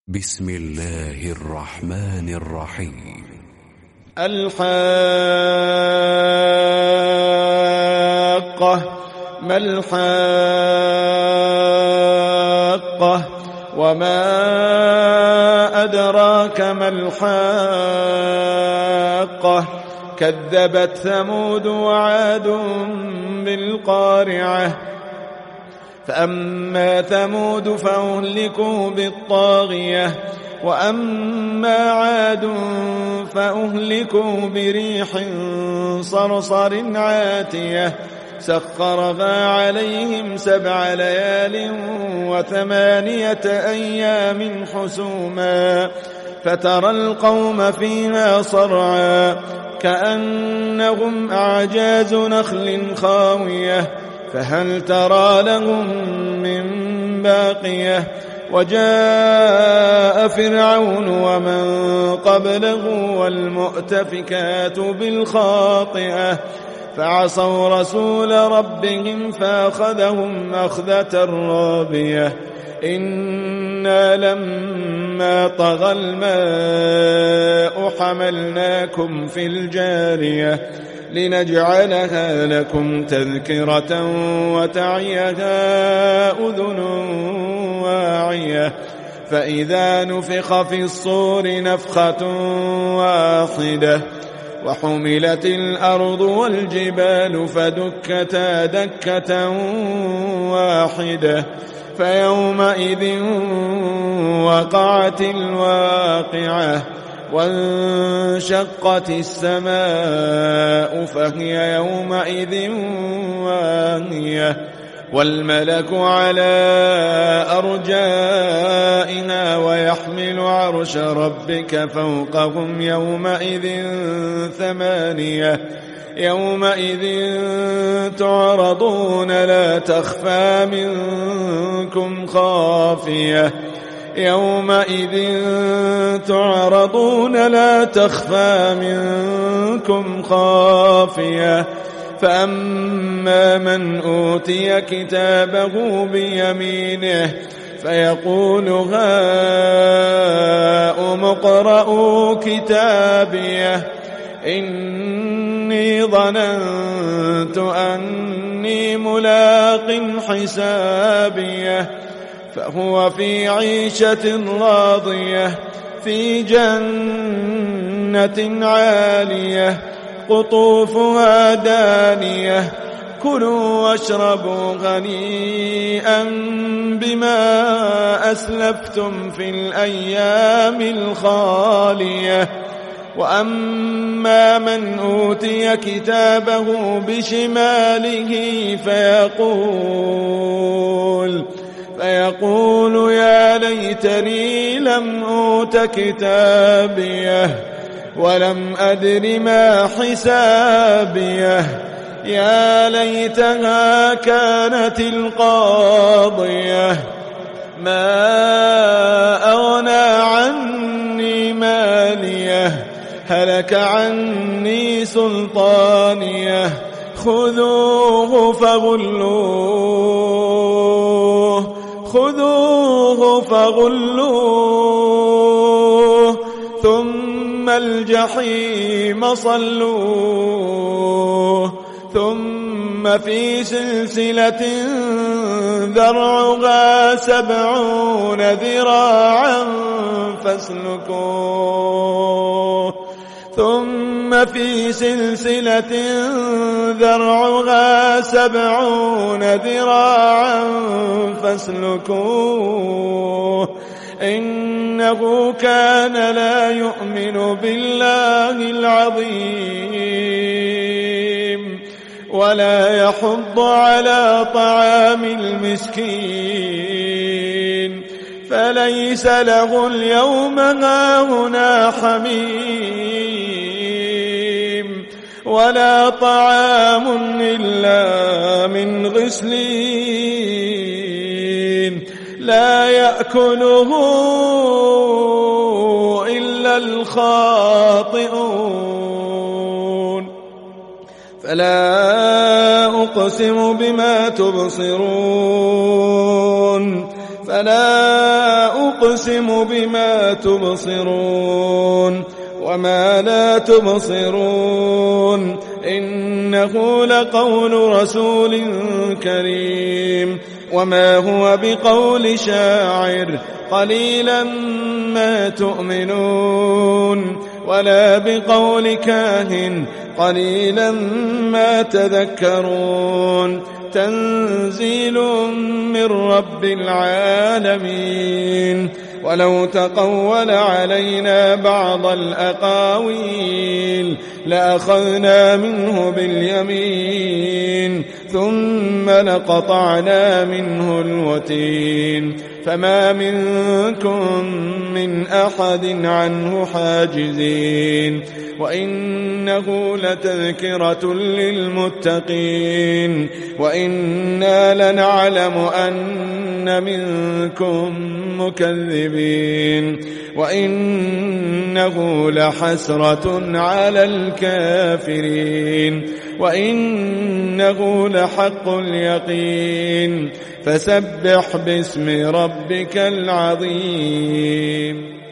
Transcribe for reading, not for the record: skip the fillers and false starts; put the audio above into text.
بسم الله الرحمن الرحيم. الحاقة. ما الحاقة وما أدراك ما الحاقة. كذبت ثمود وعاد بالقارعة. فأما ثمود فأهلكوا بالطاغية وأما عاد فأهلكوا بريح صرصر عاتية سخرها عليهم 7 ليال و8 أيام حسوما فترى القوم فيها صرعا كأنهم أعجاز نخل خاوية فهل ترى لهم من باقية. وجاء فرعون ومن قبله والمؤتفكات بالخاطئة فعصوا رسول ربهم فأخذهم أخذة رابية. إنا لما طغى الماء حملناكم في الجارية لنجعلها لكم تذكرة وتعيها أذن واعية. فإذا نفخ في الصور نفخة واحدة وحملت الأرض والجبال فدكتا دكة واحدة فيومئذ وقعت الواقعة وانشقت السماء فهي يومئذ واهية والملك على أرجائها ويحمل عرش ربك فوقهم يومئذ 8 يومئذ تعرضون لا تخفى منكم خافية يومئذ تعرضون لا تخفى منكم خافية. فأما من أوتي كتابه بيمينه فيقول هاؤم اقرءوا كتابيه إني ظننت أني ملاق حسابيه فهو في عيشة راضية في جنة عالية قطوفها دانية كلوا واشربوا هنيئا بما أسلفتم في الأيام الخالية. وأما من أوتي كتابه بشماله فيقول يا ليتني لم أوت كتابيه ولم أدر ما حسابيه يا ليتها كانت القاضية ما أغنى عني ماليه هلك عني سلطانيه خذوه فغلوه ثم الجحيم صلوه ثم في سلسلة ذرعها 70 ذراعا فاسلكوه ثم في سلسلة ذرعها 70 ذراعا فاسلكوه إنه كان لا يؤمن بالله العظيم ولا يحض على طعام المسكين فليس له اليوم هاهنا حميم ولا طعام إلا من غسلين لا يأكله إلا الخاطئون. فلا أقسم بما تبصرون فلا أقسم بما تبصرون وما لا تبصرون إنه لقول رسول كريم وما هو بقول شاعر قليلا ما تؤمنون ولا بقول كاهن قليلا ما تذكرون تنزيل من رب العالمين ولو تقول علينا بعض الأقاويل لأخذنا منه باليمين ثم لقطعنا منه الوتين فما منكم من أحد عنه حاجزين وإنه لتذكرة للمتقين وإنا لنعلم أن منكم مكذبين وإنه لحسرة على الكافرين وإنه لحق اليقين فسبح باسم ربك العظيم.